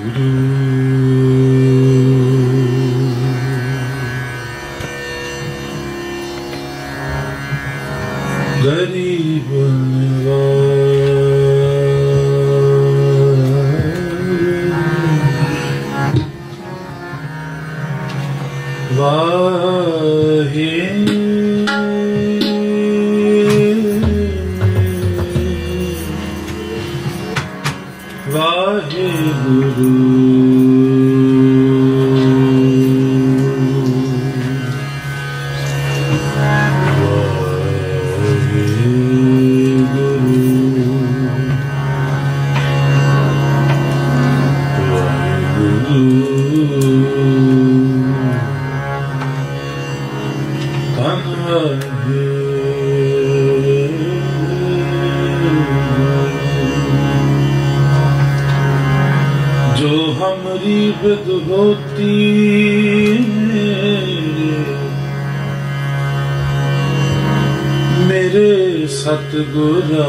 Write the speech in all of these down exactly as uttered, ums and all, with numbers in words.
गरीब वाहे वाहे गुरु जो हमरी विद्भूति मेरे सतगुरा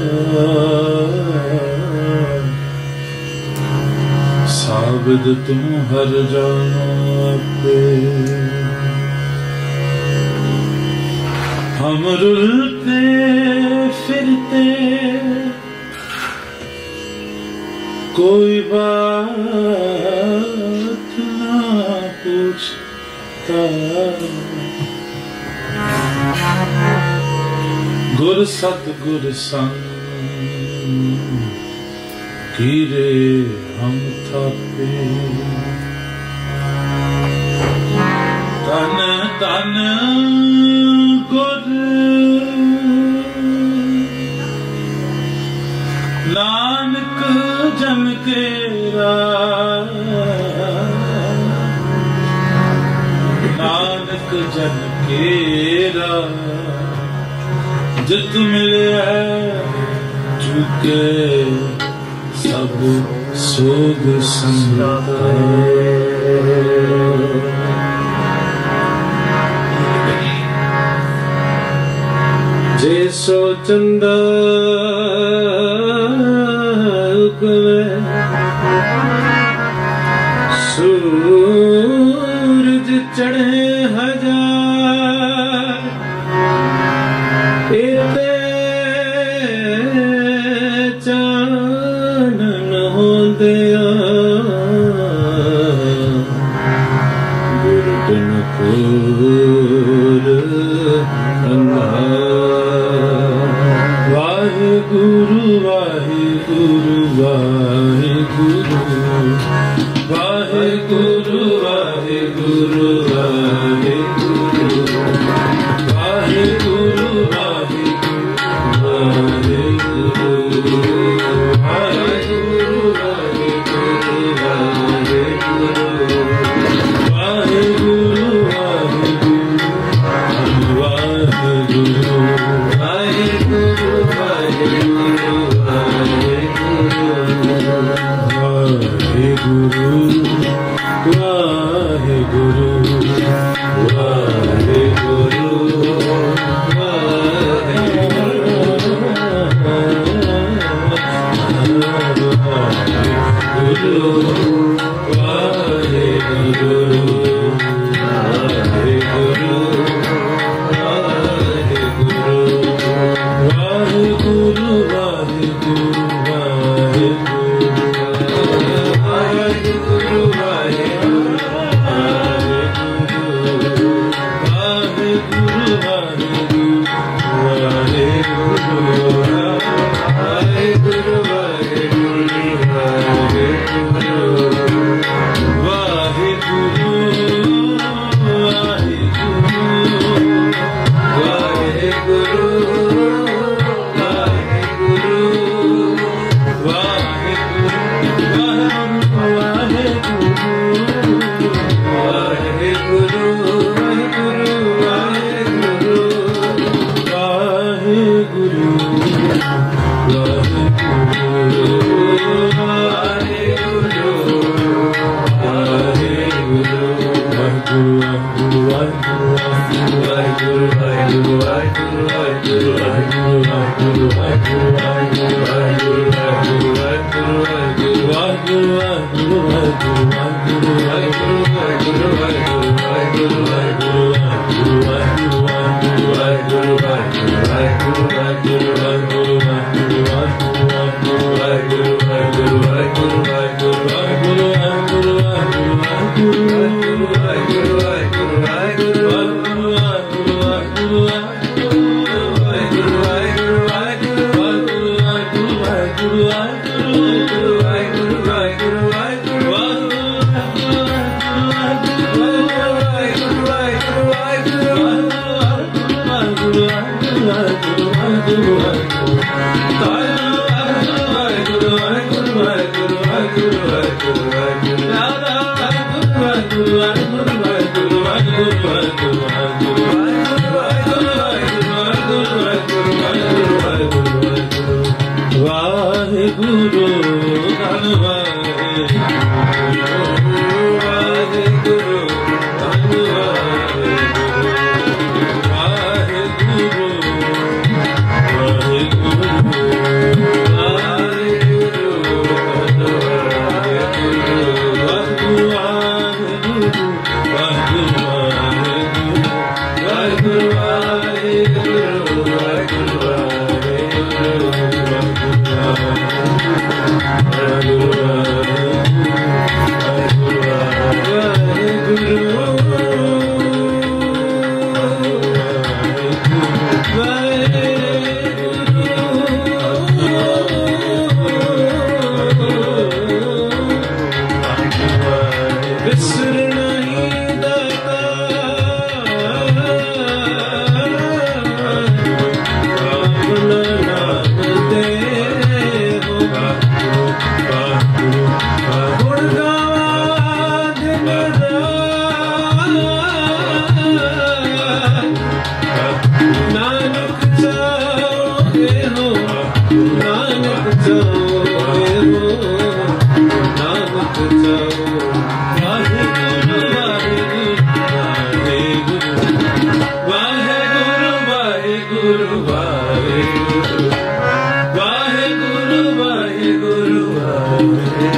साबिद तुम हर जानो पे हम रुलते फिरते कोई बात ना पूछता गुर सतगुर संग कीरे हम थापे तन तन गुर नानक जन केरा नानक जन केरा जित मिले चुके सब सोग संगता जैसो चंदा सूरज चढ़े हजार इते चानन हो दिया गुरु बिन core Wahe Guru Wahe Guru Wahe Guru Wahe Guru Wahe Guru Wahe Guru Wahe Guru Wahe Wahe Guru Wahe Guru Wahe Guru Wahe Guru Wahe Guru Wahe Guru Wahe Guru Wahe Guru Wahe Guru Wahe Guru Wahe Guru Wahe Guru Wahe Guru Wahe Guru Wahe Guru Wahe Guru Wahe Guru Wahe Guru Wahe Guru Wahe Guru Guru, Guru, Guru, Guru,